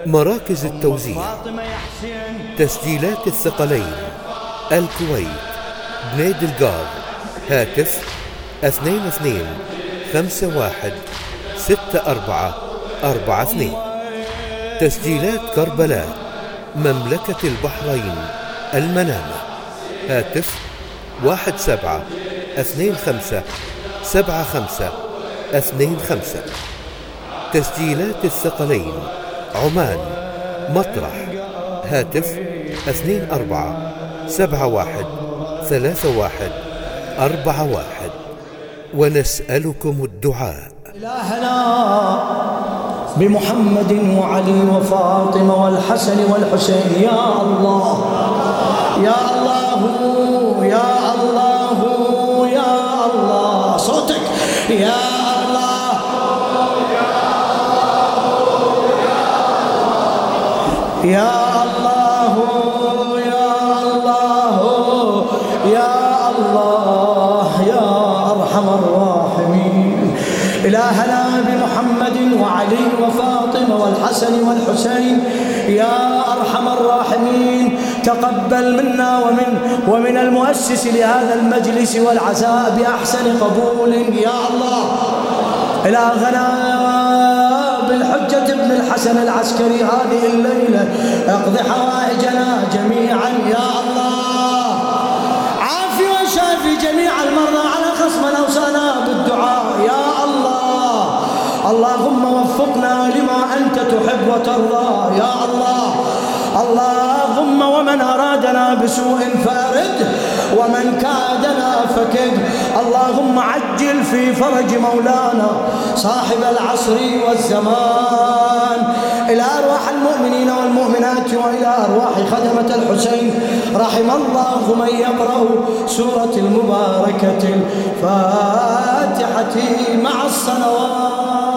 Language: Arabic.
مراكز التوزيع: تسجيلات الثقلين، الكويت، بنيد القاض، هاتف 22516442. تسجيلات كربلاء، مملكة البحرين، المنامة، هاتف 17257525. تسجيلات الثقلين، عمان، مطرح، هاتف 24713141. ونسألكم الدعاء. إلهنا بمحمد وعلي وفاطمة والحسن والحسين، يا الله يا الله يا الله يا الله، صوتك يا الله يا الله يا الله يا الله يا أرحم الراحمين. إلهنا بمحمد وعلي وفاطمة والحسن والحسين، يا أرحم الراحمين، تقبل منا ومن المؤسس لهذا المجلس والعزاء بأحسن قبول يا الله. إلهنا بالحجة ابن الحسن العسكري هذه الليلة اقض حوائجنا جميعا يا الله. عافي وشافي جميع المرضى على خصم أوصانا بالدعاء يا الله. اللهم وفقنا لما أنت تحب وترضى يا الله. اللهم ومن أرادنا بسوء فأرده، ومن كادنا فكد. اللهم عجل في فرج مولانا صاحب العصر والزمان. إلى أرواح المؤمنين والمؤمنات وإلى أرواح خدمة الحسين، رحم الله من يقرأ سورة المباركة الفاتحة مع الصلوات.